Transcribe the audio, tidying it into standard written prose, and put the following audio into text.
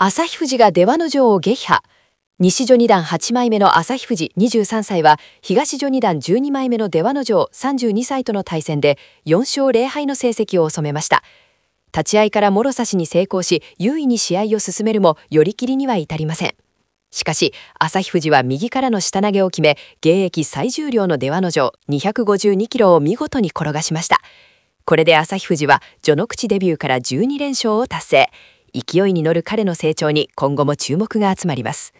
旭富士が出羽の城を撃破。西序二段8枚目の旭富士23歳は、東序二段12枚目の出羽の城32歳との対戦で4勝0敗の成績を収めました。立ち合いからもろ差しに成功し、優位に試合を進めるも、寄り切りには至りません。しかし、旭富士は右からの下投げを決め、現役最重量の出羽の城252キロを見事に転がしました。これで旭富士は序ノ口デビューから12連勝を達成。勢いに乗る彼の成長に今後も注目が集まります。